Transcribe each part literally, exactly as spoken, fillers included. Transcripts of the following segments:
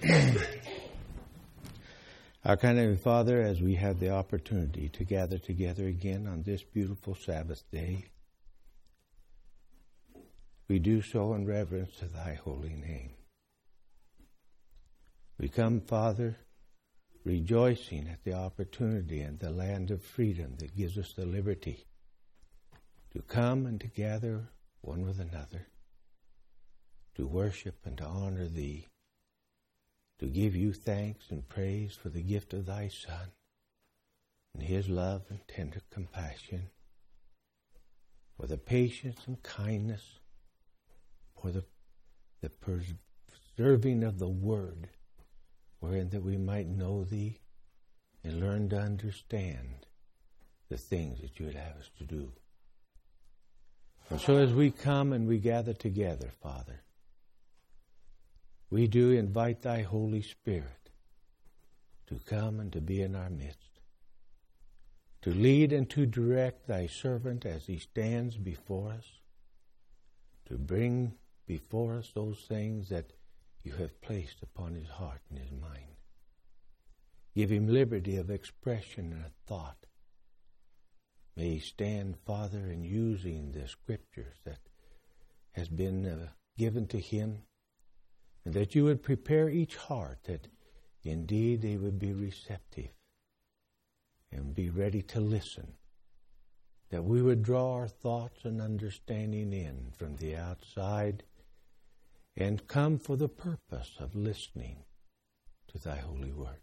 Our kind Heavenly Father, as we have the opportunity to gather together again on this beautiful Sabbath day, we do so in reverence to Thy holy name. We come, Father, rejoicing at the opportunity and the land of freedom that gives us the liberty to come and to gather one with another, to worship and to honor Thee, to give You thanks and praise for the gift of Thy Son and His love and tender compassion, for the patience and kindness, for the, the preserving of the Word, wherein that we might know Thee and learn to understand the things that You would have us to do. And so as we come and we gather together, Father, we do invite Thy Holy Spirit to come and to be in our midst, to lead and to direct Thy servant as he stands before us, to bring before us those things that You have placed upon his heart and his mind. Give him liberty of expression and thought. May he stand, Father, in using the scriptures that has been uh, given to him, and that You would prepare each heart that indeed they would be receptive and be ready to listen, that we would draw our thoughts and understanding in from the outside and come for the purpose of listening to Thy holy word.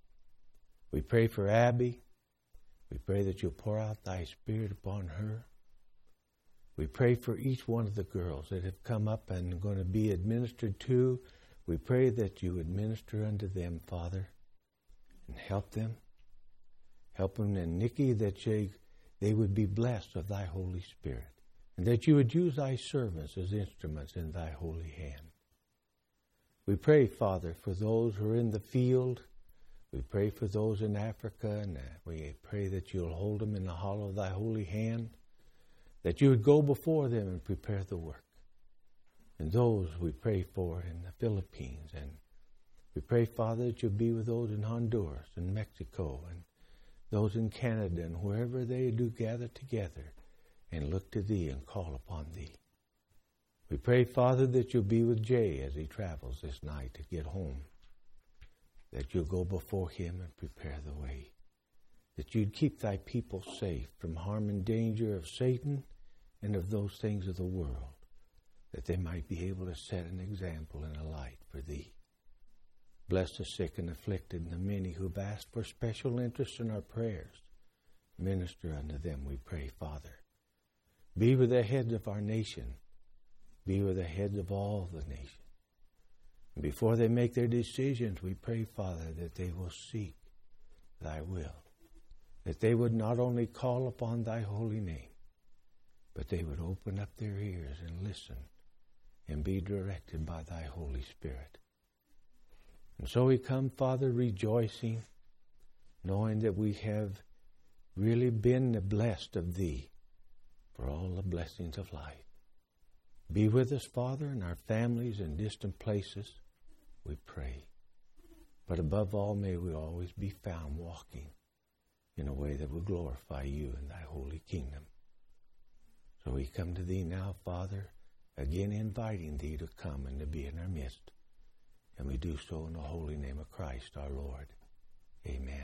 We pray for Abby. We pray that You'll pour out Thy Spirit upon her. We pray for each one of the girls that have come up and are going to be administered to. We pray that You would minister unto them, Father, and help them. Help them and Nikki, that they, they would be blessed of Thy Holy Spirit, and that You would use Thy servants as instruments in Thy holy hand. We pray, Father, for those who are in the field. We pray for those in Africa, and we pray that You'll hold them in the hollow of Thy holy hand, that You would go before them and prepare the work. And those we pray for in the Philippines, and we pray, Father, that You'll be with those in Honduras and Mexico and those in Canada and wherever they do gather together and look to Thee and call upon Thee. We pray, Father, that You'll be with Jay as he travels this night to get home, that You'll go before him and prepare the way, that You'd keep Thy people safe from harm and danger of Satan and of those things of the world, that they might be able to set an example and a light for Thee. Bless the sick and afflicted and the many who've asked for special interest in our prayers. Minister unto them, we pray, Father. Be with the heads of our nation. Be with the heads of all the nation. And before they make their decisions, we pray, Father, that they will seek Thy will, that they would not only call upon Thy holy name, but they would open up their ears and listen and be directed by Thy Holy Spirit. And so we come, Father, rejoicing, knowing that we have really been blessed of Thee for all the blessings of life. Be with us, Father, and our families in distant places, we pray. But above all, may we always be found walking in a way that will glorify You in Thy holy kingdom. So we come to Thee now, Father, again inviting Thee to come and to be in our midst. And we do so in the holy name of Christ our Lord. Amen.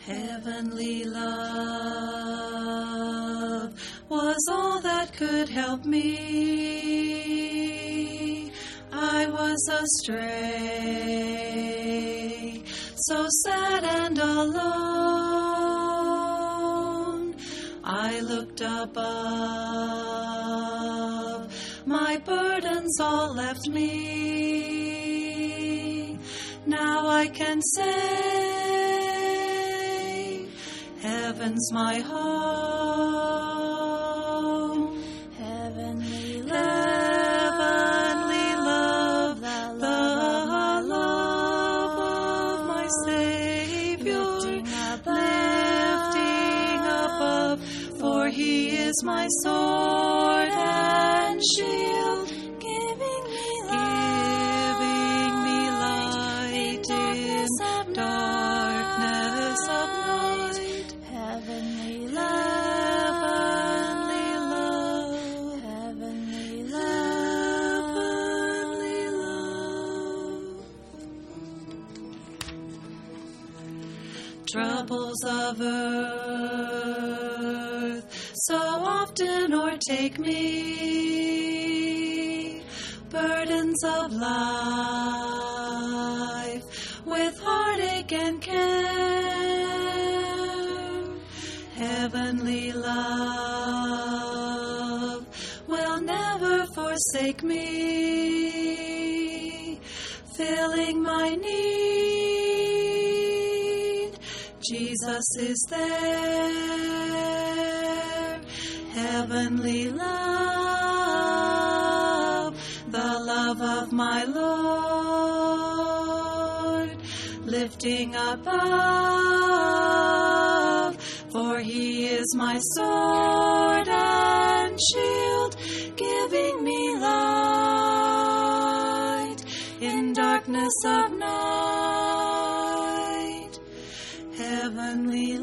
Heavenly love was all that could help me. I was astray, so sad and alone. I looked above, my burdens all left me. Now I can say, heaven's my home. Heavenly love, Heavenly love, the the love love of my Savior, lifting above, lifting above, for He is my sword and shield, giving me giving me light light in darkness of night. Heavenly Heavenly love, Heavenly heavenly love. Troubles of earth so often o'ertake me, burdens of life with heartache and care. Heavenly love will never forsake me, filling my need. Jesus is there. Heavenly love, the love of my Lord, lifting above, for He is my sword and shield, giving me light in darkness of night. Heavenly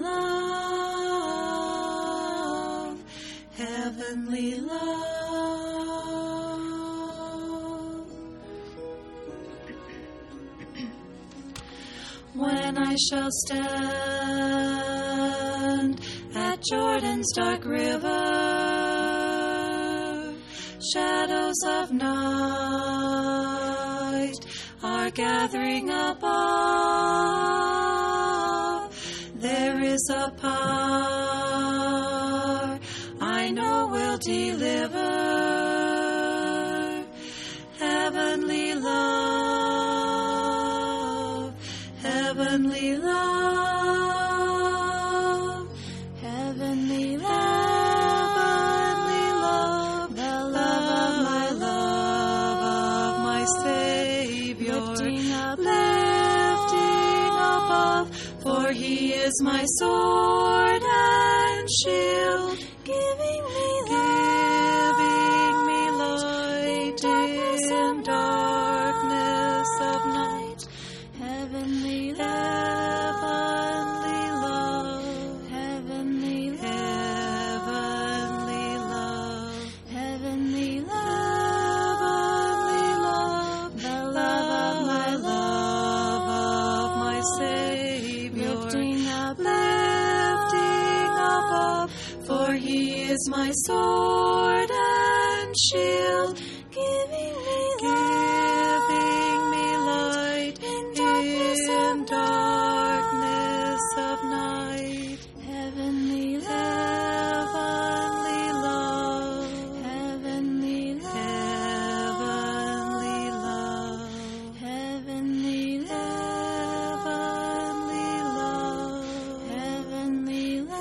love, heavenly love. When I shall stand at Jordan's dark river, shadows of night are gathering above. There is a power I know will deliver. Heavenly love, heavenly love, Heavenly love, heavenly love, the love of my love love of my Savior, lifting above, lifting above, for He is my sword and shield, giving me giving me light darkness in of darkness of night. Heavenly love, Heavenly love, heavenly love, heavenly love, heavenly love, heavenly love, the love of my love love of my Savior, lifting above, lifting above, for He is my sword and shield, giving me giving me light in darkness in of darkness of night. Heavenly Heavenly love, heavenly love, heavenly love, heavenly heavenly love, love, heavenly love,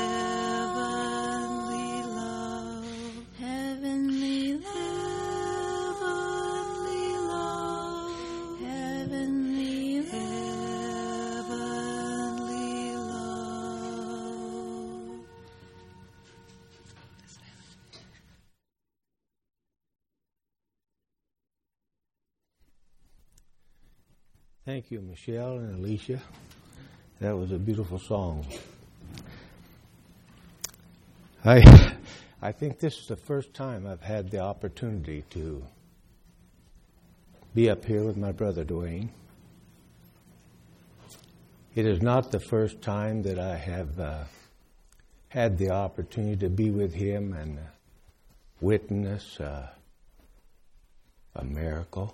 heavenly love, heavenly love, heavenly love, heavenly love, heavenly love. Thank you, Michelle and Alicia. That was a beautiful song. I I think this is the first time I've had the opportunity to be up here with my brother Dwayne. It is not the first time that I have uh, had the opportunity to be with him and uh, witness uh, a miracle.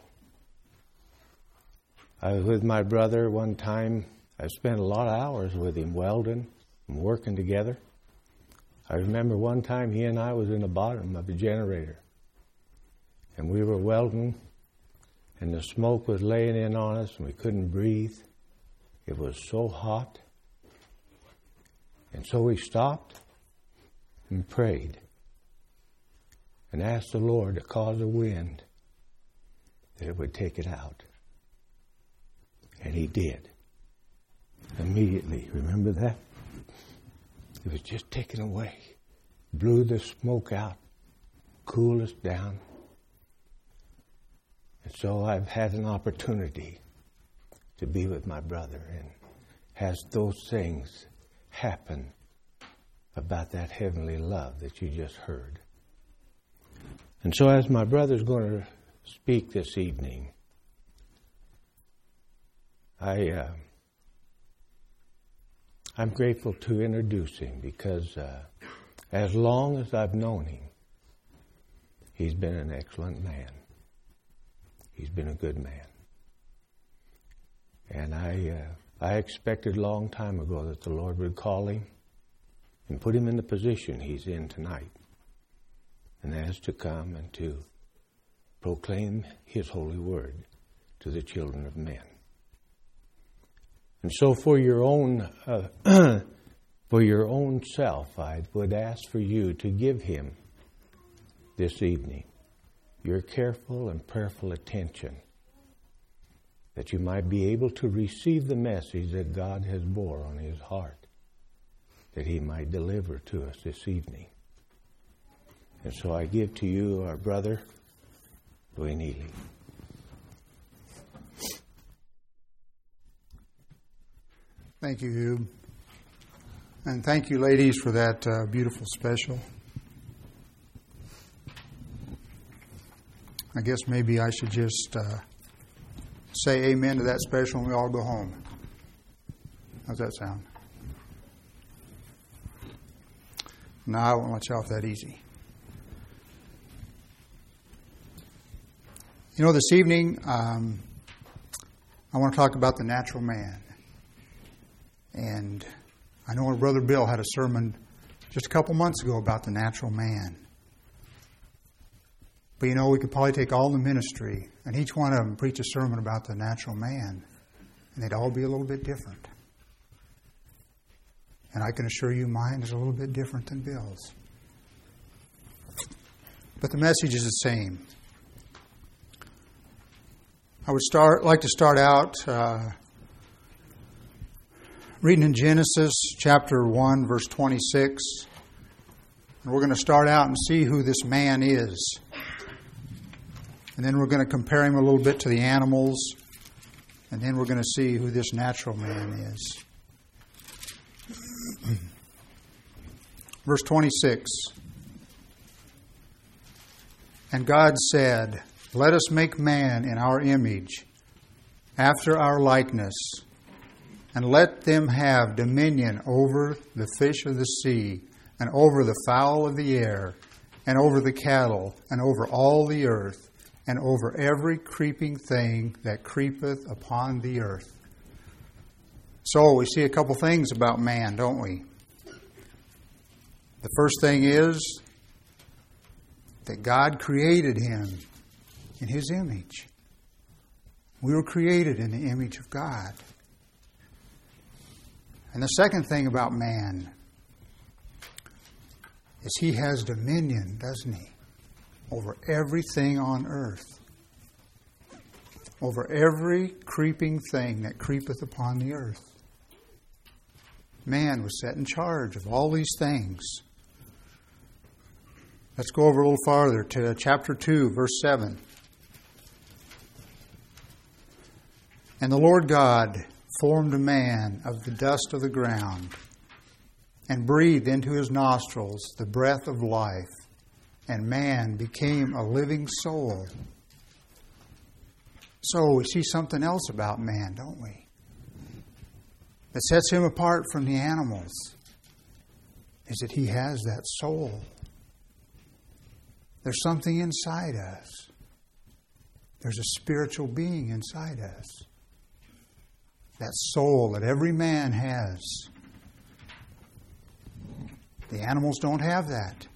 I was with my brother one time. I spent a lot of hours with him welding and working together. I remember one time he and I was in the bottom of a generator. And we were welding, and the smoke was laying in on us, and we couldn't breathe. It was so hot. And so we stopped and prayed and asked the Lord to cause a wind that it would take it out. And he did. Immediately. Remember that? It was just taken away. Blew the smoke out. Cooled us down. And so I've had an opportunity to be with my brother, and has those things happen about that heavenly love that you just heard. And so as my brother's going to speak this evening, I, uh, I'm grateful to introduce him because uh, as long as I've known him, he's been an excellent man. He's been a good man. And I uh, I expected a long time ago that the Lord would call him and put him in the position he's in tonight. And that is to come and to proclaim his holy word to the children of men. And so for your own uh, for your own self, I would ask for you to give him this evening your careful and prayerful attention, that you might be able to receive the message that God has bore on his heart, that he might deliver to us this evening. And so I give to you our brother, Dwayne Ely. Thank you, Hugh. And thank you, ladies, for that uh, beautiful special. I guess maybe I should just uh, say amen to that special and we all go home. How's that sound? No, I won't let you off that easy. You know, this evening, um, I want to talk about the natural man. And I know our brother Bill had a sermon just a couple months ago about the natural man. But you know, we could probably take all the ministry and each one of them preach a sermon about the natural man, and they'd all be a little bit different. And I can assure you mine is a little bit different than Bill's. But the message is the same. I would start like to start out uh, reading in Genesis chapter one, verse twenty-six. And we're going to start out and see who this man is. And then we're going to compare him a little bit to the animals. And then we're going to see who this natural man is. Verse twenty-six. And God said, "Let us make man in our image, after our likeness, and let them have dominion over the fish of the sea, and over the fowl of the air, and over the cattle, and over all the earth, and over every creeping thing that creepeth upon the earth." So we see a couple things about man, don't we? The first thing is that God created him in his image. We were created in the image of God. And the second thing about man is he has dominion, doesn't he? Over everything on earth. Over every creeping thing that creepeth upon the earth. Man was set in charge of all these things. Let's go over a little farther to chapter two, verse seven. And the Lord God formed a man of the dust of the ground, and breathed into his nostrils the breath of life, and man became a living soul. So we see something else about man, don't we? that sets him apart from the animals is that he has that soul. There's something inside us. There's a spiritual being inside us. That soul that every man has. The animals don't have that.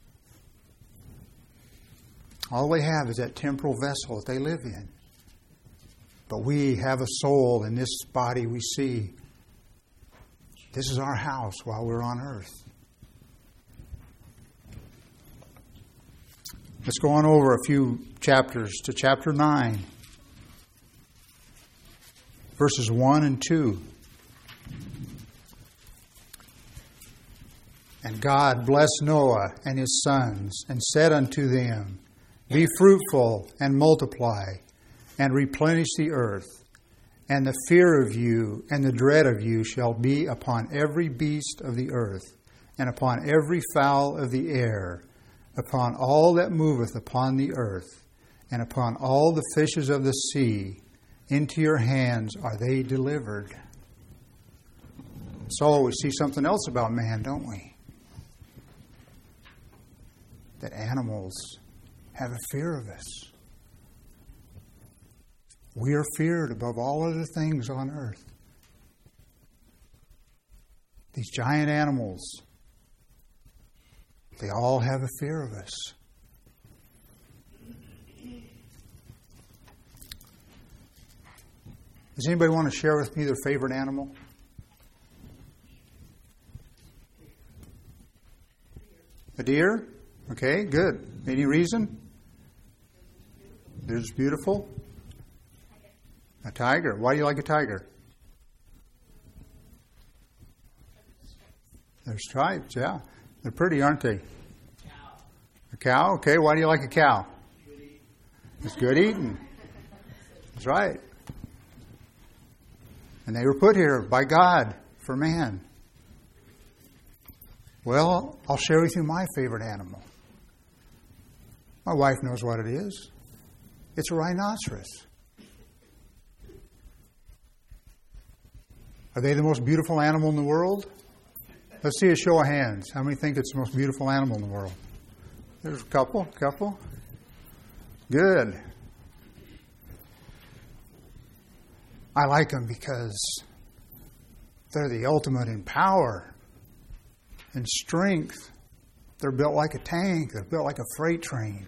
All they have is that temporal vessel that they live in. But we have a soul in this body we see. This is our house while we're on earth. Let's go on over a few chapters to chapter nine. Verses one and two. And God blessed Noah and his sons, and said unto them, Be fruitful, and multiply, and replenish the earth. And the fear of you and the dread of you shall be upon every beast of the earth, and upon every fowl of the air, upon all that moveth upon the earth, and upon all the fishes of the sea. Into your hands are they delivered. So we see something else about man, don't we? That animals have a fear of us. We are feared above all other things on earth. These giant animals, they all have a fear of us. Does anybody want to share with me their favorite animal? A deer? Okay, good. Any reason? Deer's beautiful. A tiger. Why do you like a tiger? They're stripes, yeah. They're pretty, aren't they? A cow? Okay, why do you like a cow? It's good eating. That's right. And they were put here by God for man. Well, I'll share with you my favorite animal. My wife knows what it is. It's a rhinoceros. Are they the most beautiful animal in the world? Let's see a show of hands. How many think it's the most beautiful animal in the world? There's a couple, couple. Good. I like them because they're the ultimate in power and strength. They're built like a tank. They're built like a freight train.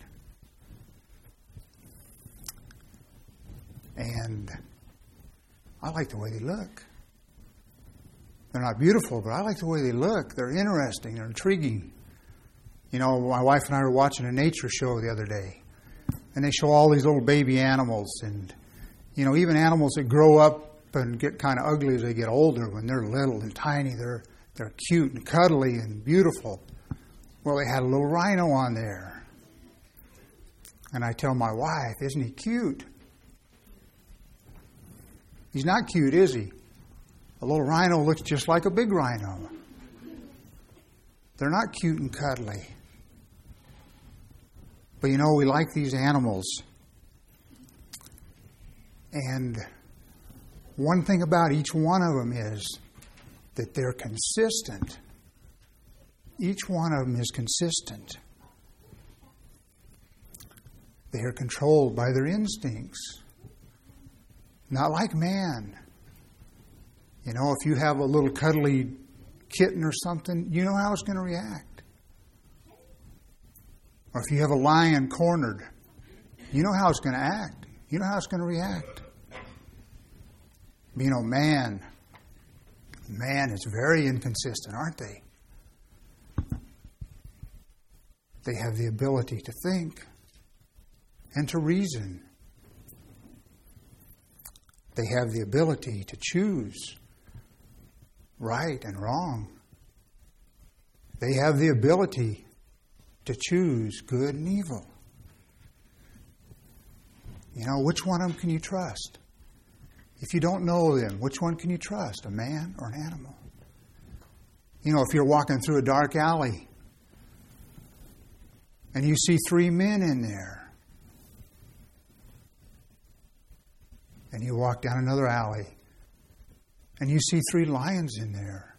And I like the way they look. They're not beautiful, but I like the way they look. They're interesting. They're intriguing. You know, my wife and I were watching a nature show the other day. And they show all these little baby animals. And, you know, even animals that grow up and get kind of ugly as they get older, when they're little and tiny, they're they're cute and cuddly and beautiful. Well, they had a little rhino on there. And I tell my wife, isn't he cute? He's not cute, is he? A little rhino looks just like a big rhino. They're not cute and cuddly. But you know, we like these animals. And one thing about each one of them is that they're consistent. Each one of them is consistent. They are controlled by their instincts. Not like man. You know, if you have a little cuddly kitten or something, you know how it's going to react. Or if you have a lion cornered, you know how it's going to act. You know how it's going to react. But, you know, man, man is very inconsistent, aren't they? They have the ability to think and to reason. They have the ability to choose right and wrong. They have the ability to choose good and evil. You know, which one of them can you trust? If you don't know them, which one can you trust, a man or an animal? You know, if you're walking through a dark alley and you see three men in there, and you walk down another alley and you see three lions in there.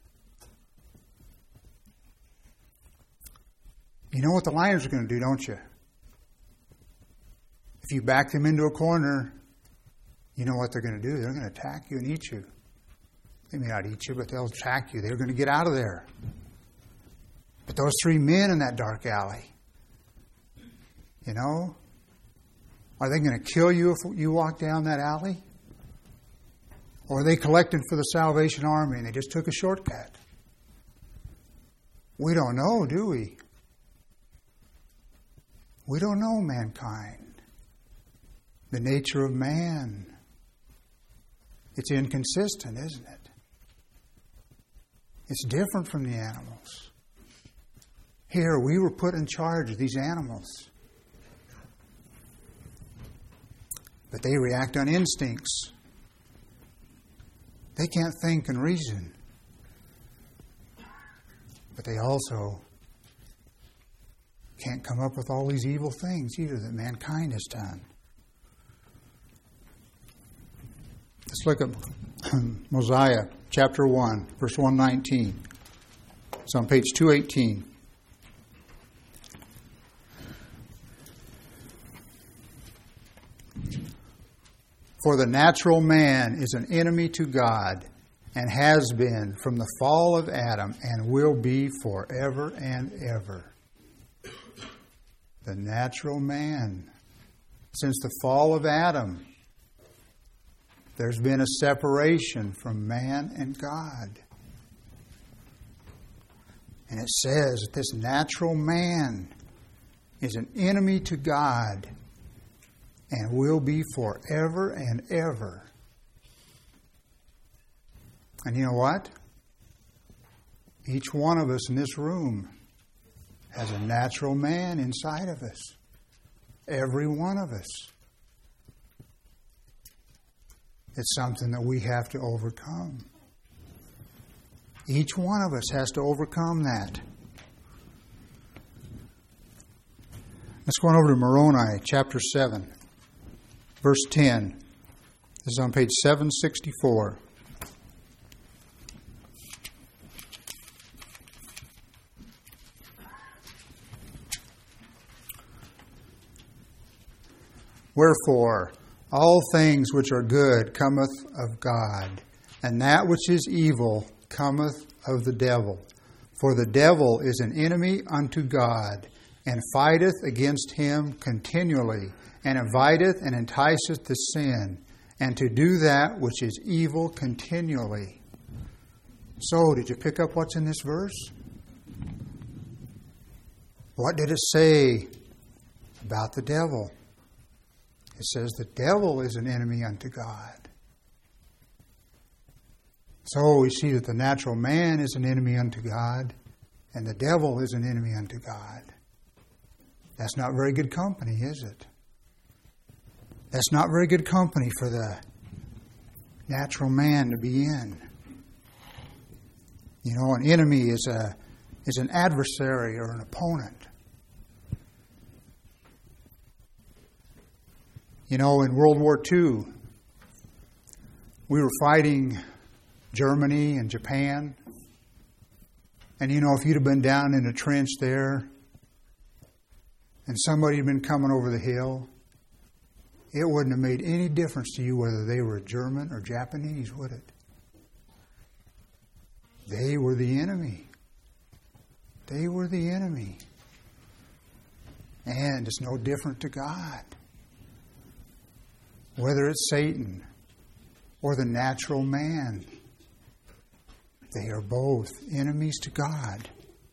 You know what the lions are going to do, don't you? If you back them into a corner, you know what they're going to do. They're going to attack you and eat you. They may not eat you, but they'll attack you. They're going to get out of there. But those three men in that dark alley, you know, are they going to kill you if you walk down that alley? Or are they collected for the Salvation Army and they just took a shortcut? We don't know, do we? We don't know mankind. The nature of man. It's inconsistent, isn't it? It's different from the animals. Here, we were put in charge of these animals. But they react on instincts. They can't think and reason. But they also can't come up with all these evil things either that mankind has done. Let's look at Mosiah chapter one, verse one nineteen. It's on page two eighteen. For the natural man is an enemy to God, and has been from the fall of Adam, and will be forever and ever. The natural man. Since the fall of Adam, there's been a separation from man and God. And it says that this natural man is an enemy to God, and will be forever and ever. And you know what? Each one of us in this room has a natural man inside of us. Every one of us. It's something that we have to overcome. Each one of us has to overcome that. Let's go on over to Moroni, chapter seven, verse ten. This is on page seven sixty-four. Wherefore, all things which are good cometh of God, and that which is evil cometh of the devil. For the devil is an enemy unto God, and fighteth against him continually, and inviteth and enticeth to sin, and to do that which is evil continually. So, did you pick up what's in this verse? What did it say about the devil? It says the devil is an enemy unto God. So we see that the natural man is an enemy unto God, and the devil is an enemy unto God. That's not very good company, is it? That's not very good company for the natural man to be in. You know, an enemy is a is an adversary or an opponent. You know, in World War Two, we were fighting Germany and Japan. And you know, if you'd have been down in a trench there and somebody had been coming over the hill, it wouldn't have made any difference to you whether they were German or Japanese, would it? They were the enemy. They were the enemy. And it's no different to God. Whether it's Satan or the natural man, they are both enemies to God.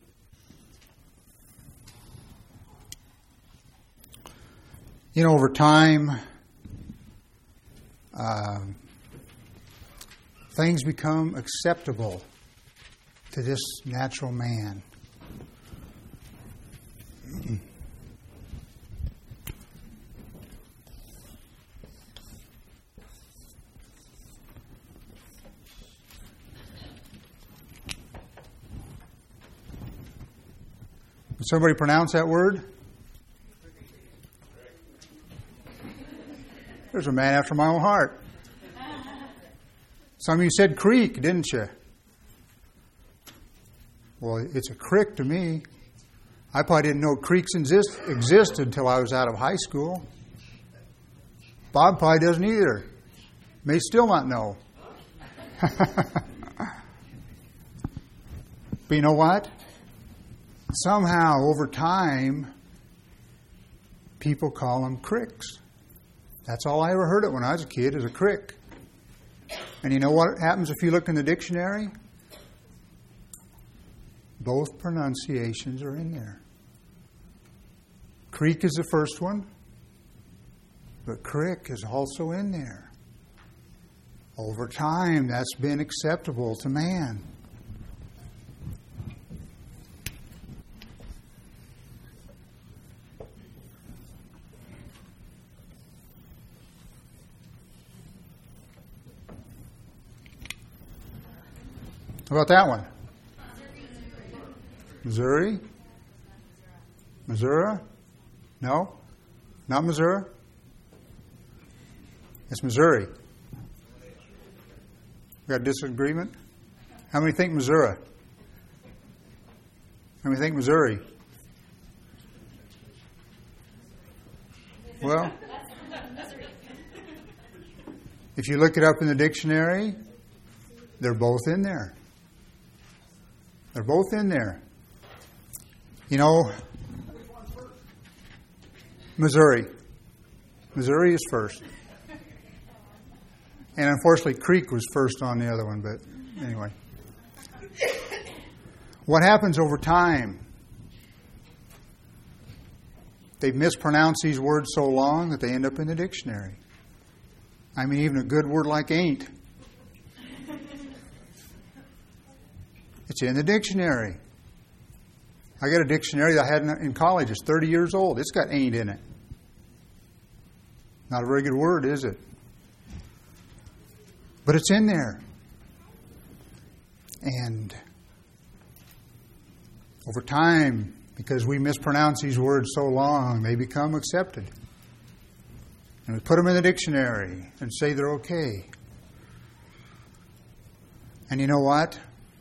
You know, over time, uh, things become acceptable to this natural man. Can somebody pronounce that word? There's a man after my own heart. Some of you said creek, didn't you? Well, it's a crick to me. I probably didn't know creeks exist, existed until I was out of high school. Bob probably doesn't either. May still not know. But you know what? Somehow, over time, people call them cricks. That's all I ever heard it when I was a kid, is a crick. And you know what happens if you look in the dictionary? Both pronunciations are in there. Creek is the first one, but crick is also in there. Over time, that's been acceptable to man. How about that one? Missouri? Missouri? No? Not Missouri? It's Missouri. We got a disagreement? How many think Missouri? How many think Missouri? Well, if you look it up in the dictionary, they're both in there. They're both in there. You know, Missouri. Missouri is first. And unfortunately, Creek was first on the other one, but anyway. What happens over time? They've mispronounced these words so long that they end up in the dictionary. I mean, even a good word like ain't. It's in the dictionary. I got a dictionary that I had in college. It's thirty years old. It's got ain't in it. Not a very good word, is it? But it's in there. And over time, because we mispronounce these words so long, they become accepted. And we put them in the dictionary and say they're okay. And you know what?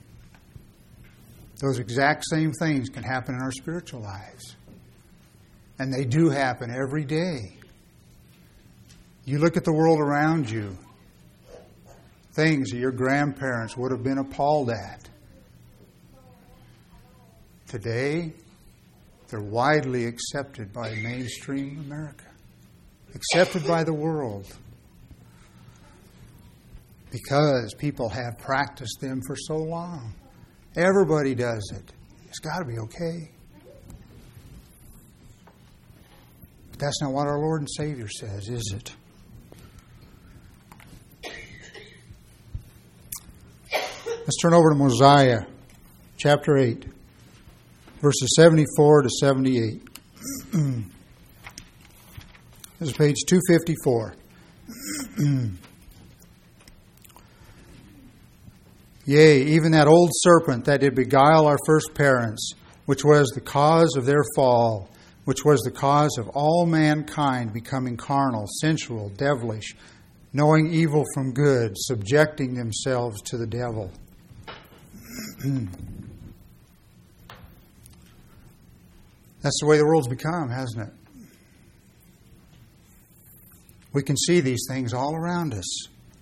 Those exact same things can happen in our spiritual lives. And they do happen every day. You look at the world around you, things that your grandparents would have been appalled at. Today, they're widely accepted by mainstream America, accepted by the world, because people have practiced them for so long. Everybody does it. It's got to be okay. But that's not what our Lord and Savior says, is it? Let's turn over to Mosiah, chapter eight, verses seventy-four to seventy-eight. This is page two fifty-four. Yea, even that old serpent that did beguile our first parents, which was the cause of their fall, which was the cause of all mankind becoming carnal, sensual, devilish, knowing evil from good, subjecting themselves to the devil. That's the way the world's become, hasn't it? We can see these things all around us.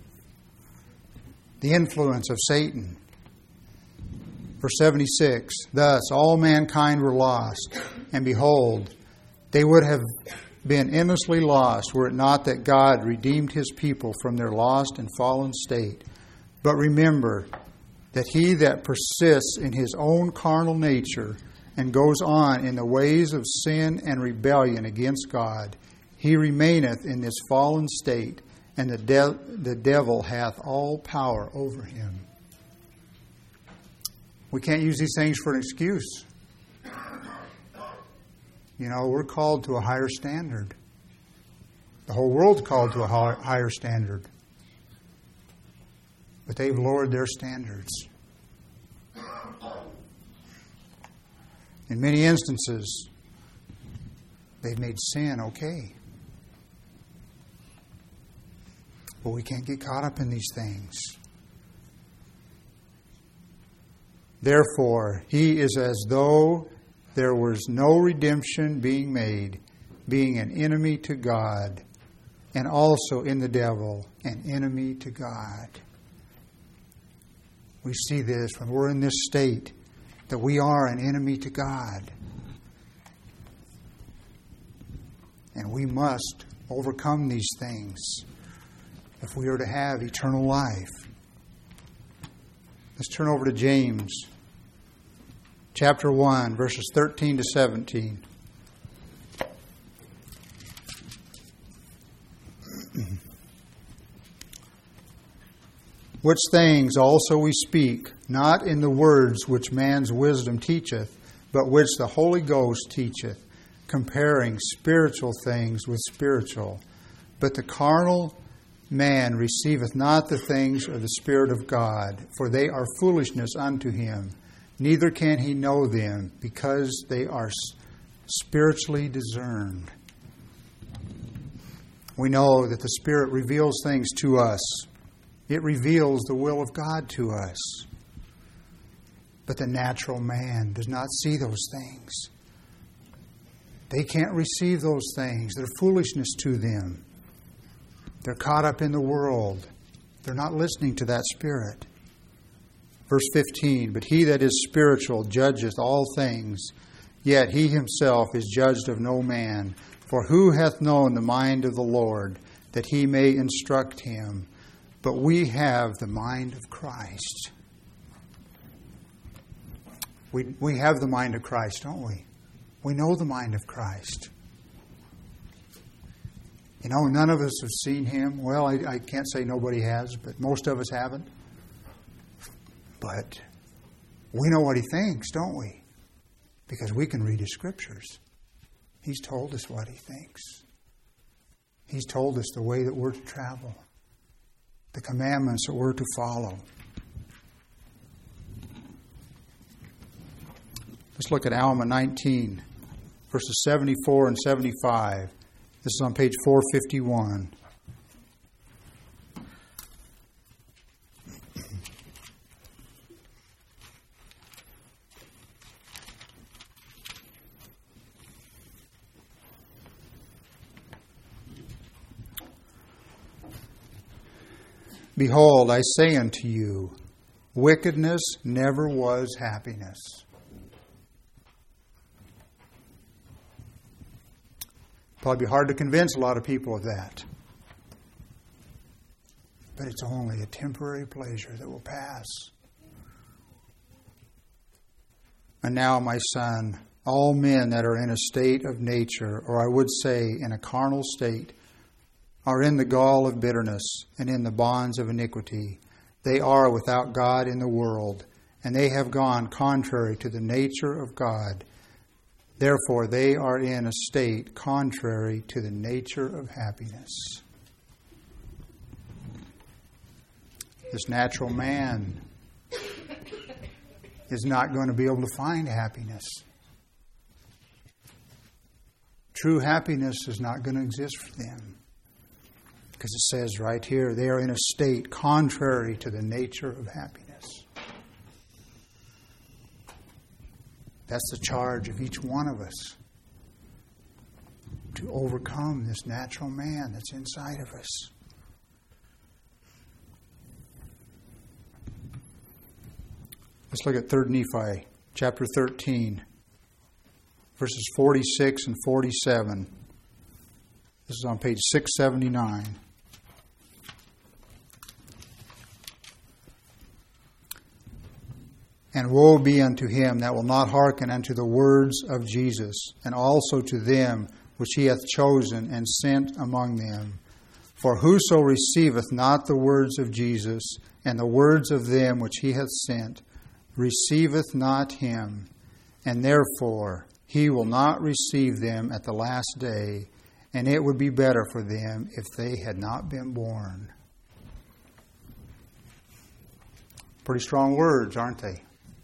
The influence of Satan. Verse seventy-six, thus all mankind were lost, and behold, they would have been endlessly lost were it not that God redeemed His people from their lost and fallen state. But remember that he that persists in his own carnal nature and goes on in the ways of sin and rebellion against God, he remaineth in this fallen state, and the, de- the devil hath all power over him. We can't use these things for an excuse. You know, we're called to a higher standard. The whole world's called to a higher standard. But they've lowered their standards. In many instances, they've made sin okay. But we can't get caught up in these things. Therefore, he is as though there was no redemption being made, being an enemy to God, and also in the devil, an enemy to God. We see this when we're in this state, that we are an enemy to God. And we must overcome these things if we are to have eternal life. Let's turn over to James, chapter one, verses thirteen to seventeen. Which things also we speak, not in the words which man's wisdom teacheth, but which the Holy Ghost teacheth, comparing spiritual things with spiritual. But the carnal man receiveth not the things of the Spirit of God, for they are foolishness unto him. Neither can he know them, because they are spiritually discerned. We know that the Spirit reveals things to us. It reveals the will of God to us. But the natural man does not see those things. They can't receive those things. They're foolishness to them. They're caught up in the world. They're not listening to that Spirit. Verse fifteen, but he that is spiritual judgeth all things, yet he himself is judged of no man. For who hath known the mind of the Lord, that he may instruct him? But we have the mind of Christ. We, we have the mind of Christ, don't we? We know the mind of Christ. You know, none of us have seen Him. Well, I, I can't say nobody has, but most of us haven't. But we know what He thinks, don't we? Because we can read His Scriptures. He's told us what He thinks. He's told us the way that we're to travel, the commandments that we're to follow. Let's look at Alma nineteen, verses seventy-four and seventy-five. This is on page four fifty-one. Behold, I say unto you, wickedness never was happiness. Probably be hard to convince a lot of people of that. But it's only a temporary pleasure that will pass. And now, my son, all men that are in a state of nature, or I would say in a carnal state, are in the gall of bitterness and in the bonds of iniquity. They are without God in the world, and they have gone contrary to the nature of God. Therefore, they are in a state contrary to the nature of happiness. This natural man is not going to be able to find happiness. True happiness is not going to exist for them. Because it says right here, they are in a state contrary to the nature of happiness. That's the charge of each one of us. To overcome this natural man that's inside of us. Let's look at Third Nephi, chapter thirteen, verses forty-six and forty-seven. This is on page six seventy-nine. And woe be unto him that will not hearken unto the words of Jesus, and also to them which he hath chosen and sent among them. For whoso receiveth not the words of Jesus, and the words of them which he hath sent, receiveth not him, and therefore he will not receive them at the last day, and it would be better for them if they had not been born. Pretty strong words, aren't they?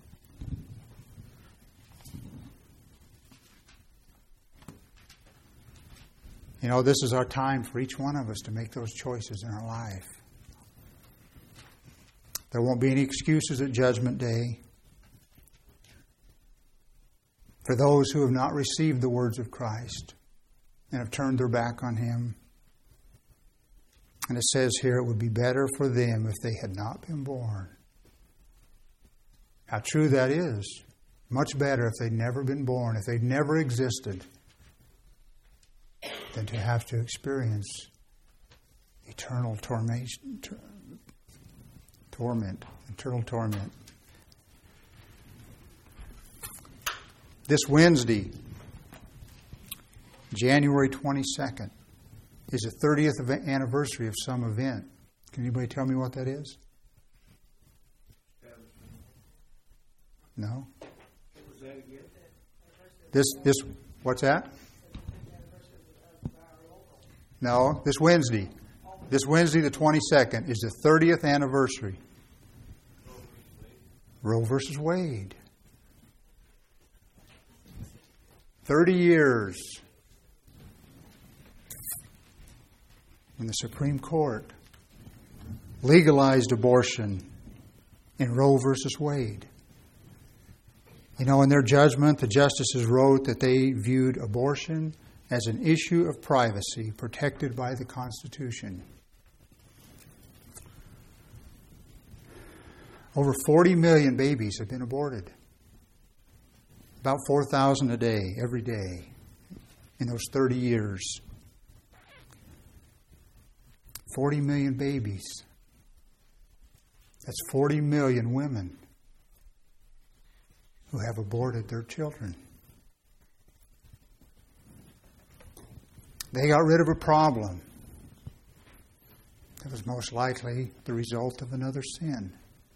You know, this is our time for each one of us to make those choices in our life. There won't be any excuses at Judgment Day. for those who have not received the words of Christ and have turned their back on Him. And it says here, it would be better for them if they had not been born. How true that is. Much better if they'd never been born, if they'd never existed, than to have to experience eternal torment, torment, eternal torment. This Wednesday, January twenty-second, is the thirtieth anniversary of some event. Can anybody tell me what that is? No? This, this, what's that? No, this Wednesday. This Wednesday, the twenty-second, is the thirtieth anniversary. Roe versus Wade. Thirty years when the Supreme Court legalized abortion in Roe versus Wade. You know, in their judgment, the justices wrote that they viewed abortion as an issue of privacy protected by the Constitution. Over forty million babies have been aborted. About four thousand a day, every day, in those thirty years. forty million babies. That's forty million women who have aborted their children. They got rid of a problem that was most likely the result of another sin.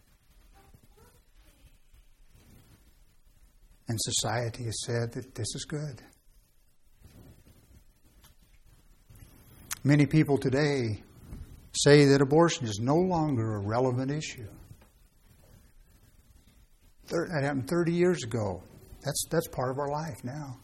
And society has said that this is good. Many people today say that abortion is no longer a relevant issue. That happened thirty years ago. That's that's part of our life now.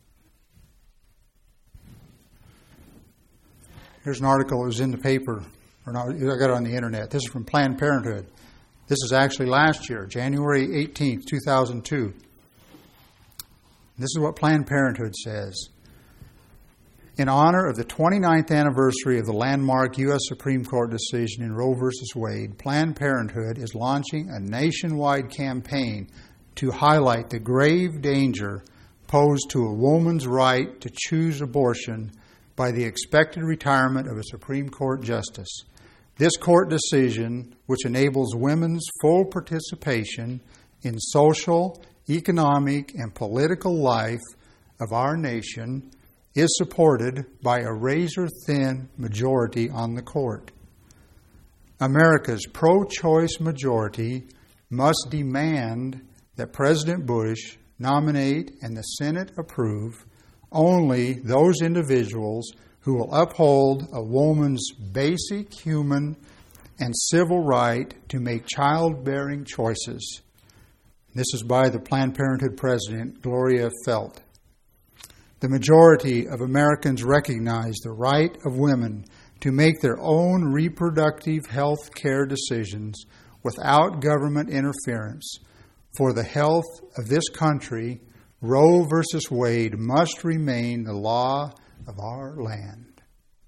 Here's an article that was in the paper, or not, I got it on the internet. This is from Planned Parenthood. This is actually last year, January eighteenth, two thousand two. This is what Planned Parenthood says. In honor of the twenty-ninth anniversary of the landmark U S Supreme Court decision in Roe versus Wade, Planned Parenthood is launching a nationwide campaign to highlight the grave danger posed to a woman's right to choose abortion by the expected retirement of a Supreme Court justice. This court decision, which enables women's full participation in social, economic, and political life of our nation, is supported by a razor-thin majority on the court. America's pro-choice majority must demand that President Bush nominate and the Senate approve only those individuals who will uphold a woman's basic human and civil right to make childbearing choices. This is by the Planned Parenthood president, Gloria Felt. The majority of Americans recognize the right of women to make their own reproductive health care decisions without government interference. For the health of this country, Roe versus Wade must remain the law of our land.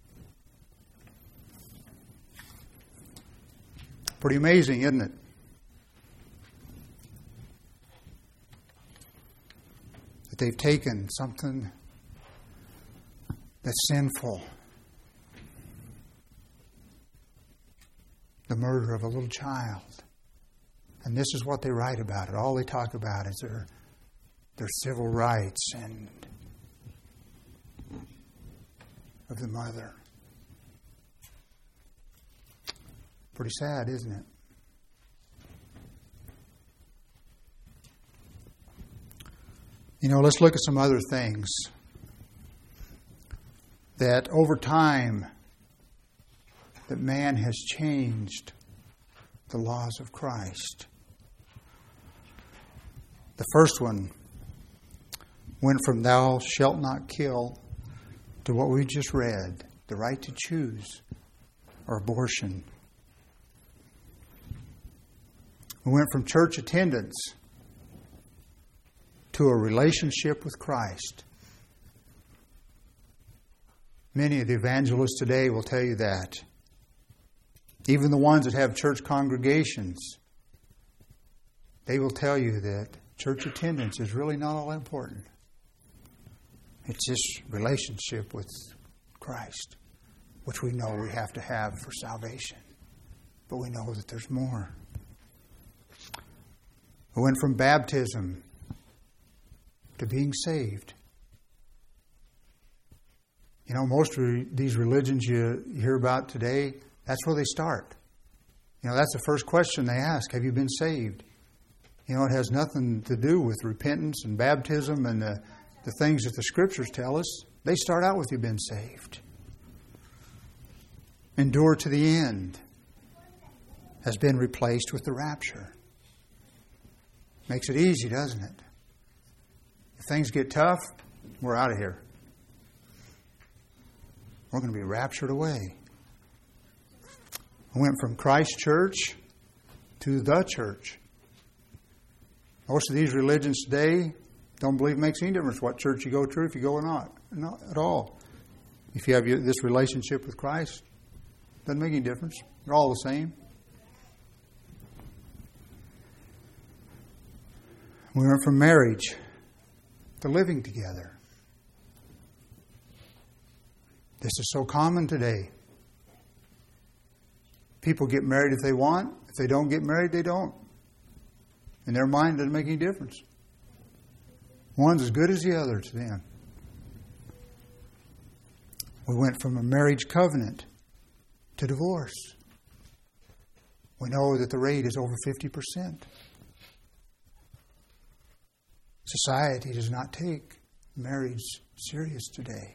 Pretty amazing, isn't it? That they've taken something that's sinful. The murder of a little child. And this is what they write about it. All they talk about is their, their civil rights and of the mother. Pretty sad, isn't it? You know, let's look at some other things that over time that man has changed the laws of Christ. The first one went from thou shalt not kill to what we just read, the right to choose, or abortion. We went from church attendance to a relationship with Christ. Many of the evangelists today will tell you that. Even the ones that have church congregations, they will tell you that church attendance is really not all important. It's just relationship with Christ, which we know we have to have for salvation. But we know that there's more. We went from baptism to being saved. You know, most of these religions you hear about today, that's where they start. You know, that's the first question they ask. Have you been saved? You know, it has nothing to do with repentance and baptism and the, the things that the Scriptures tell us. They start out with you've been saved. Endure to the end has been replaced with the rapture. Makes it easy, doesn't it? If things get tough, we're out of here. We're going to be raptured away. I went from Christ Church to the church. Most of these religions today don't believe it makes any difference what church you go to if you go or not. Not at all. If you have this relationship with Christ, it doesn't make any difference. They're all the same. We went from marriage to living together. This is so common today. People get married if they want. If they don't get married, they don't. In their mind, it doesn't make any difference. One's as good as the other to them. We went from a marriage covenant to divorce. We know that the rate is over fifty percent. Society does not take marriage serious today.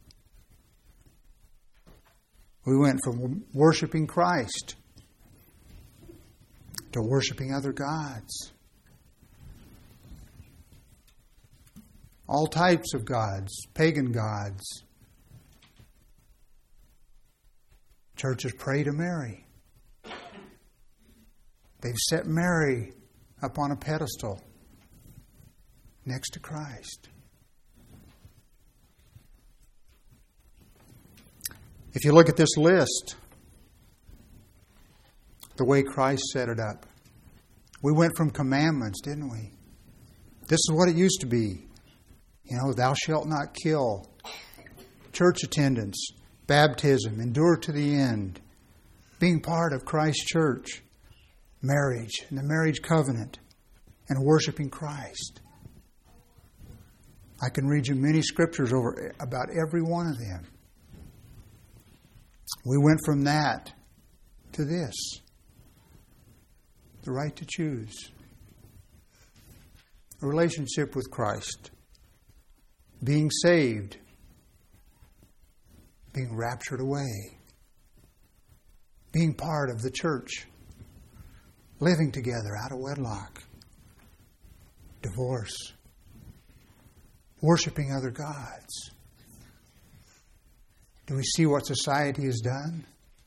We went from worshiping Christ to worshiping other gods. All types of gods, pagan gods. Churches pray to Mary. They've set Mary up on a pedestal next to Christ. If you look at this list, the way Christ set it up, we went from commandments, didn't we? This is what it used to be. You know, thou shalt not kill, church attendance, baptism, endure to the end, being part of Christ's church, marriage, and the marriage covenant, and worshiping Christ. I can read you many scriptures over about every one of them. We went from that to this. The right to choose. A relationship with Christ. Being saved. Being raptured away. Being part of the church. Living together out of wedlock. Divorce. Worshipping other gods. Do we see what society has done?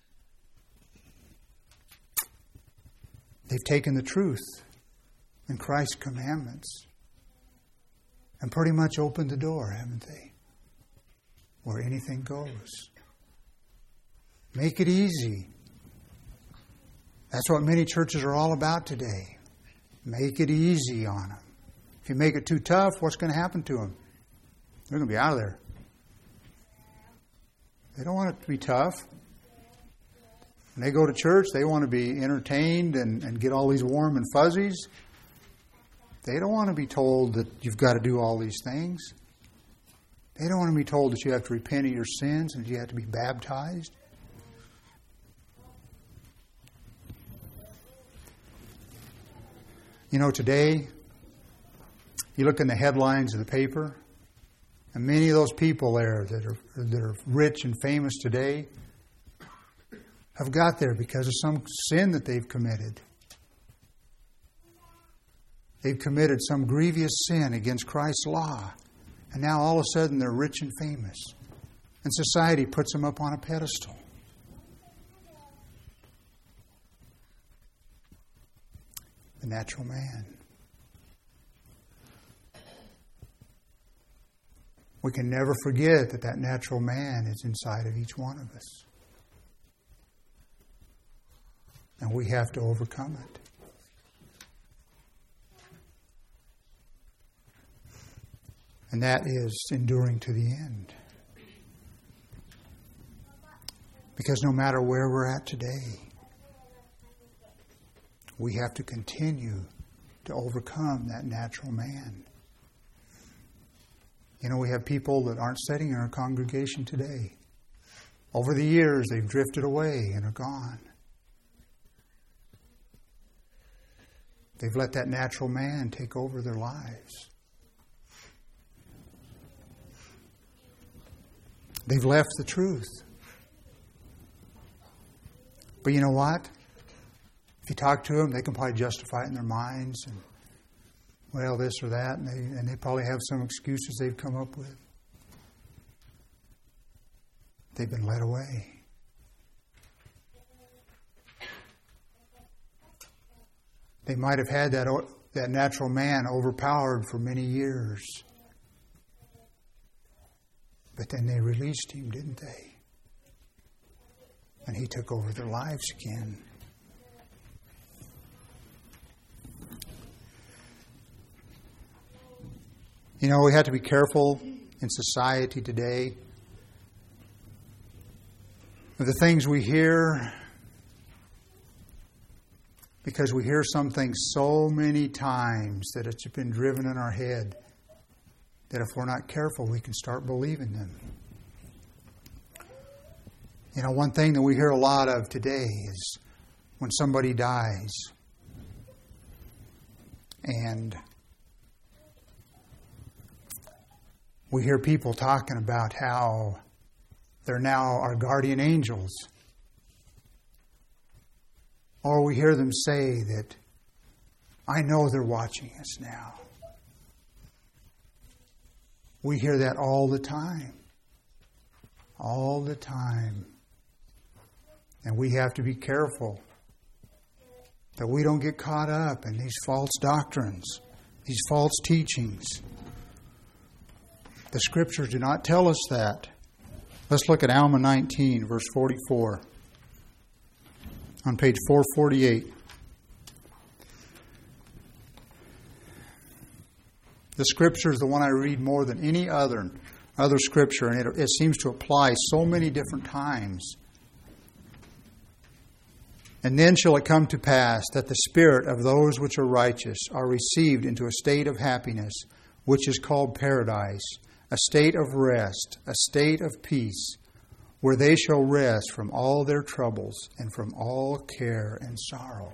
They've taken the truth and Christ's commandments and pretty much opened the door, haven't they? Where anything goes. Make it easy. That's what many churches are all about today. Make it easy on them. If you make it too tough, what's going to happen to them? They're going to be out of there. They don't want it to be tough. When they go to church, they want to be entertained and, and get all these warm and fuzzies. They don't want to be told that you've got to do all these things. They don't want to be told that you have to repent of your sins and you have to be baptized. You know, today, you look in the headlines of the paper, and many of those people there that are that are rich and famous today have got there because of some sin that they've committed. They've committed some grievous sin against Christ's law. And now all of a sudden they're rich and famous. And society puts them up on a pedestal. The natural man. we can never forget that that natural man is inside of each one of us. And we have to overcome it. And that is enduring to the end. Because no matter where we're at today, we have to continue to overcome that natural man. You know, we have people that aren't sitting in our congregation today. Over the years, they've drifted away and are gone. They've let that natural man take over their lives. They've left the truth. But you know what? If you talk to them, they can probably justify it in their minds and, well, this or that, and they, and they probably have some excuses they've come up with. They've been led away. They might have had that, that natural man overpowered for many years. But then they released him, didn't they? And he took over their lives again. You know, we have to be careful in society today of the things we hear, because we hear some things so many times that it's been driven in our head that if we're not careful, we can start believing them. You know, one thing that we hear a lot of today is when somebody dies and we hear people talking about how they're now our guardian angels. Or we hear them say that, I know they're watching us now. We hear that all the time. All the time. And we have to be careful that we don't get caught up in these false doctrines, these false teachings. The Scriptures do not tell us that. Let's look at Alma nineteen, verse forty-four. On page four forty-eight. The Scripture is the one I read more than any other, other Scripture, and it, it seems to apply so many different times. And then shall it come to pass that the spirit of those which are righteous are received into a state of happiness, which is called paradise, a state of rest, a state of peace, where they shall rest from all their troubles and from all care and sorrow.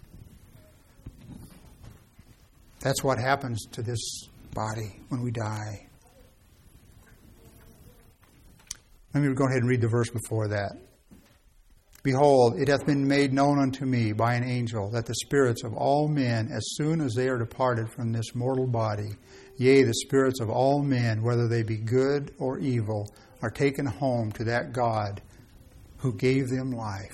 That's what happens to this body when we die. Let me go ahead and read the verse before that. Behold, it hath been made known unto me by an angel that the spirits of all men, as soon as they are departed from this mortal body, yea, the spirits of all men, whether they be good or evil, are taken home to that God who gave them life.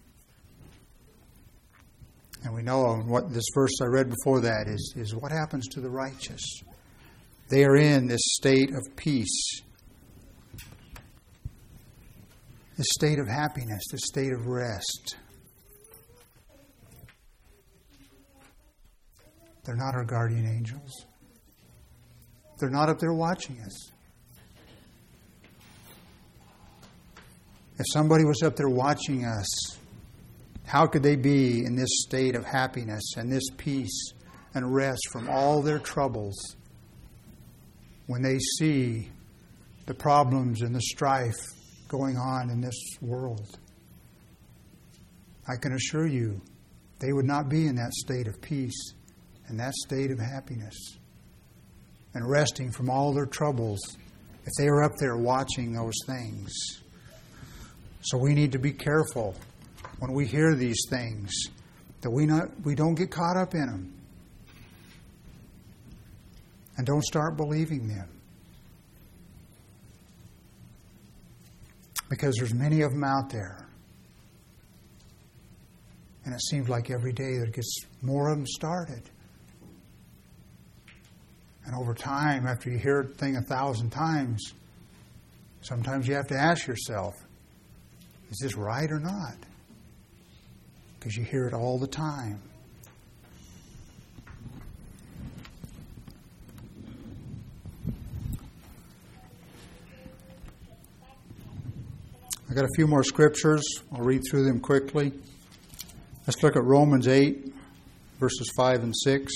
And we know what this verse I read before that is, is what happens to the righteous. They are in this state of peace, this state of happiness, this state of rest. They're not our guardian angels. They're not up there watching us. If somebody was up there watching us, how could they be in this state of happiness and this peace and rest from all their troubles when they see the problems and the strife going on in this world? I can assure you, they would not be in that state of peace and that state of happiness and resting from all their troubles if they were up there watching those things. So we need to be careful when we hear these things that we not we don't get caught up in them and don't start believing them. Because there's many of them out there. And it seems like every day there gets more of them started. And over time, after you hear a thing a thousand times, sometimes you have to ask yourself, is this right or not? Because you hear it all the time. I got a few more scriptures. I'll read through them quickly. Let's look at Romans eight, verses five and six.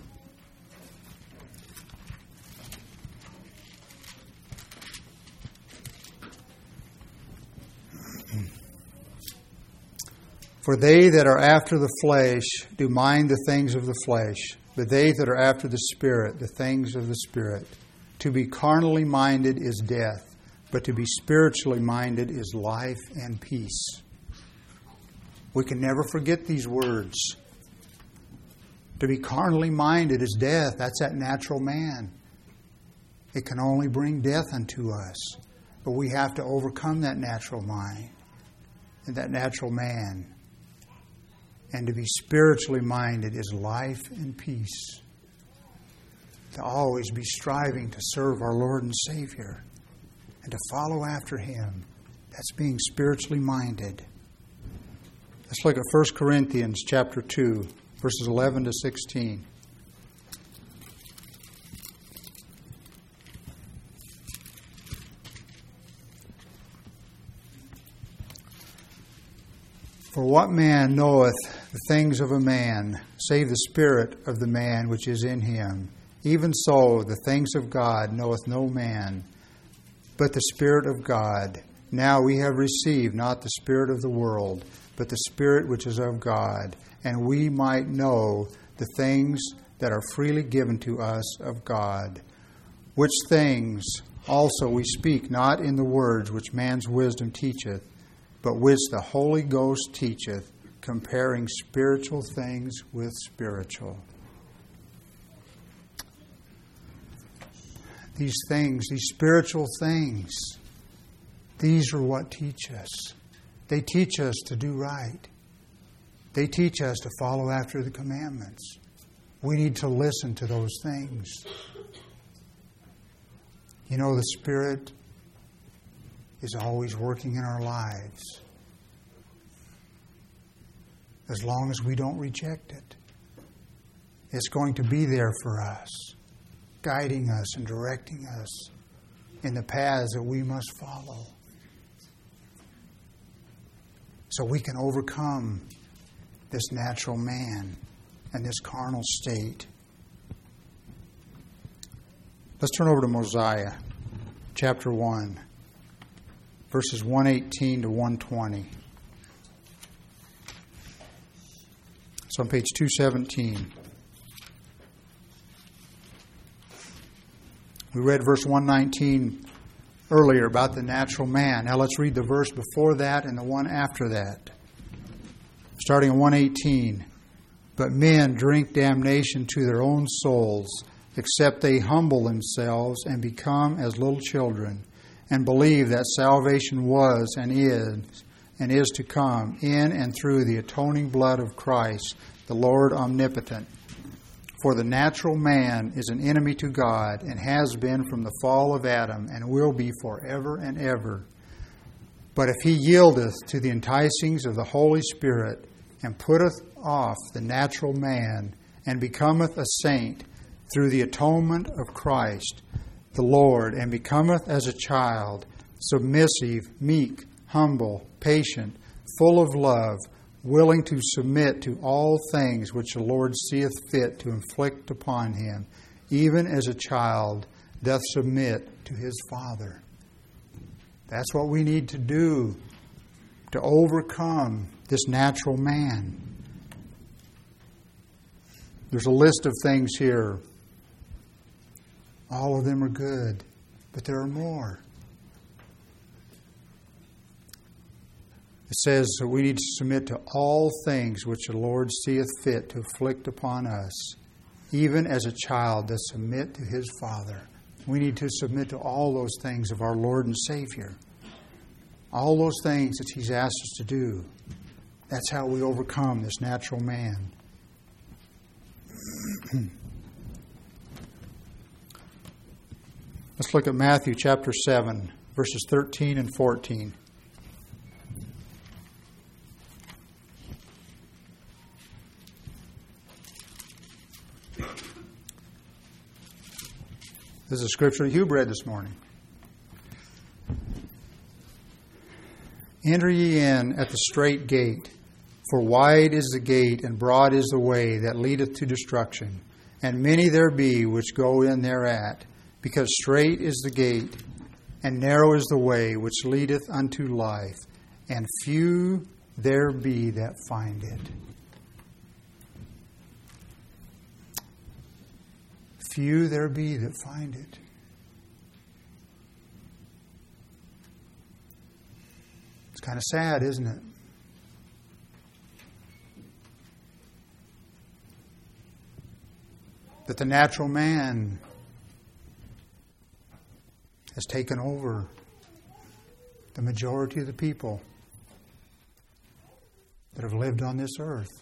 For they that are after the flesh do mind the things of the flesh, but they that are after the Spirit, the things of the Spirit. To be carnally minded is death, but to be spiritually minded is life and peace. We can never forget these words. To be carnally minded is death. That's that natural man. It can only bring death unto us. But we have to overcome that natural mind and that natural man. And to be spiritually minded is life and peace. To always be striving to serve our Lord and Savior and to follow after Him. That's being spiritually minded. Let's look at First Corinthians chapter two, verses eleven to sixteen. For what man knoweth the things of a man, save the spirit of the man which is in him? Even so, the things of God knoweth no man, but the Spirit of God. Now we have received not the spirit of the world, but the Spirit which is of God, and we might know the things that are freely given to us of God. Which things also we speak not in the words which man's wisdom teacheth, but which the Holy Ghost teacheth, comparing spiritual things with spiritual. These things, these spiritual things, these are what teach us. They teach us to do right. They teach us to follow after the commandments. We need to listen to those things. You know, the Spirit is always working in our lives. As long as we don't reject it, it's going to be there for us, guiding us and directing us in the paths that we must follow, so we can overcome this natural man and this carnal state. Let's turn over to Mosiah, chapter one, verses one eighteen to one twenty. It's on page two seventeen. We read verse one nineteen earlier about the natural man. Now let's read the verse before that and the one after that. Starting in one eighteen. But men drink damnation to their own souls, except they humble themselves and become as little children, and believe that salvation was and is and is to come in and through the atoning blood of Christ, the Lord omnipotent. For the natural man is an enemy to God, and has been from the fall of Adam, and will be forever and ever. But if he yieldeth to the enticings of the Holy Spirit, and putteth off the natural man, and becometh a saint through the atonement of Christ, the Lord, and becometh as a child, submissive, meek, humble, patient, full of love, willing to submit to all things which the Lord seeth fit to inflict upon him, even as a child doth submit to his father. That's what we need to do to overcome this natural man. There's a list of things here. All of them are good, but there are more. It says that we need to submit to all things which the Lord seeth fit to afflict upon us, even as a child does submit to his father. We need to submit to all those things of our Lord and Savior. All those things that He's asked us to do. That's how we overcome this natural man. Let's look at Matthew chapter seven, verses thirteen and fourteen. This is a scripture Hugh read this morning. Enter ye in at the strait gate, for wide is the gate, and broad is the way that leadeth to destruction, and many there be which go in thereat. Because strait is the gate, and narrow is the way which leadeth unto life, and few there be that find it. Few there be that find it. It's kind of sad, isn't it? That the natural man has taken over the majority of the people that have lived on this earth.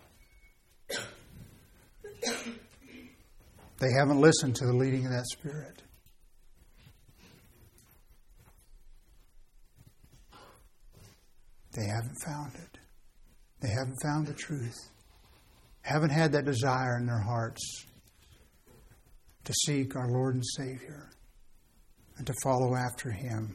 They haven't listened to the leading of that Spirit. They haven't found it. They haven't found the truth. Haven't had that desire in their hearts to seek our Lord and Savior and to follow after Him.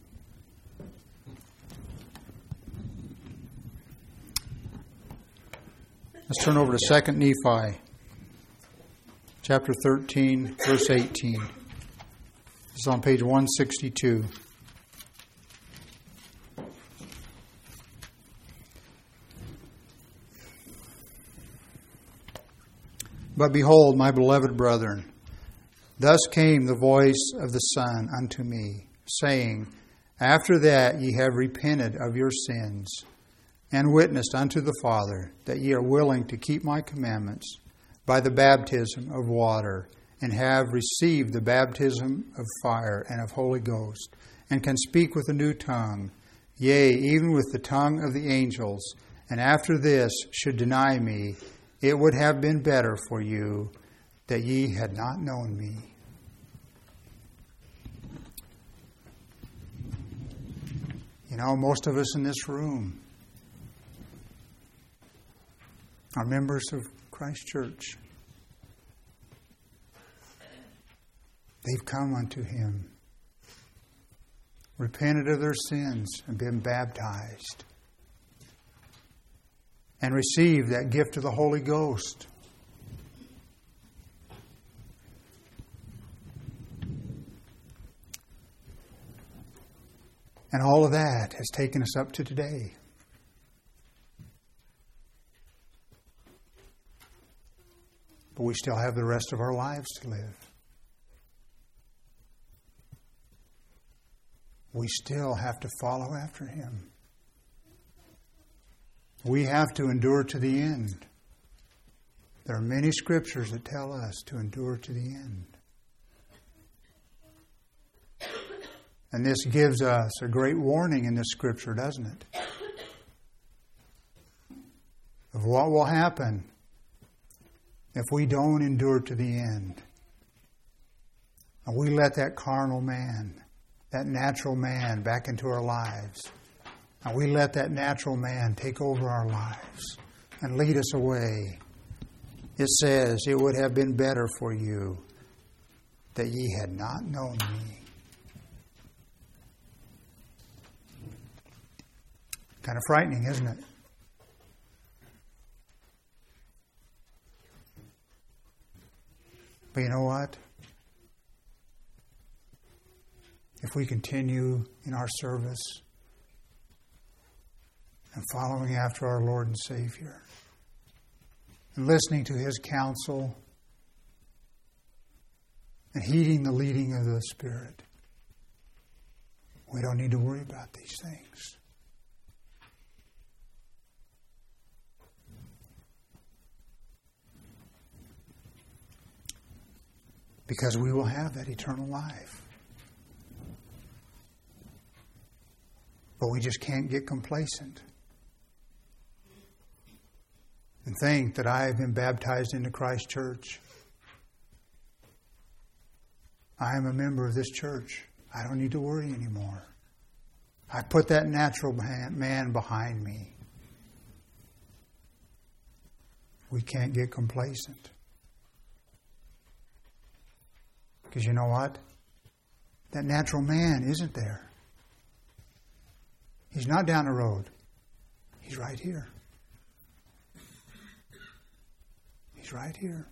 Let's turn over to Second Nephi, chapter thirteen, verse eighteen. This is on page one sixty-two. But behold, my beloved brethren, thus came the voice of the Son unto me, saying, After that ye have repented of your sins, and witnessed unto the Father that ye are willing to keep my commandments by the baptism of water, and have received the baptism of fire and of Holy Ghost, and can speak with a new tongue, yea, even with the tongue of the angels, and after this should deny me, it would have been better for you that ye had not known me. You know, most of us in this room are members of Christ Church. They've come unto Him, repented of their sins, and been baptized, and received that gift of the Holy Ghost. And all of that has taken us up to today. But we still have the rest of our lives to live. We still have to follow after Him. We have to endure to the end. There are many scriptures that tell us to endure to the end. And this gives us a great warning in this scripture, doesn't it? Of what will happen if we don't endure to the end. And we let that carnal man, that natural man back into our lives. And we let that natural man take over our lives and lead us away. It says, it would have been better for you that ye had not known me. Kind of frightening, isn't it? But you know what? If we continue in our service and following after our Lord and Savior and listening to His counsel and heeding the leading of the Spirit, we don't need to worry about these things. Because we will have that eternal life. But we just can't get complacent and think that I have been baptized into Christ Church I am a member of this church. I don't need to worry anymore. I put that natural man behind me. We can't get complacent. Because you know what? That natural man isn't there. He's not down the road. He's right here. He's right here.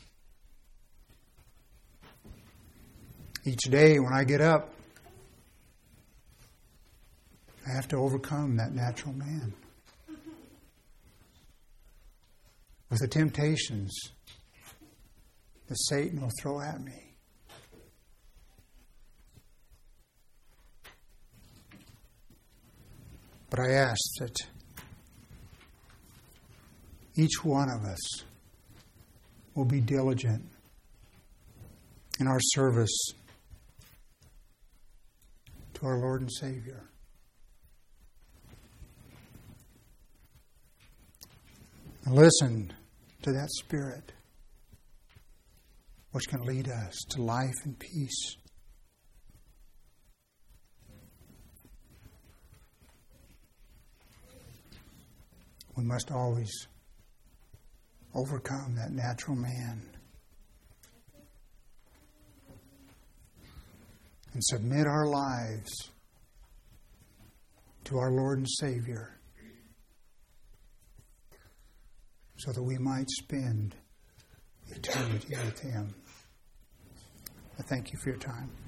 Each day when I get up, I have to overcome that natural man with the temptations that Satan will throw at me. But I ask that each one of us will be diligent in our service to our Lord and Savior. And listen to that Spirit, which can lead us to life and peace. We must always overcome that natural man and submit our lives to our Lord and Savior so that we might spend eternity with Him. I thank you for your time.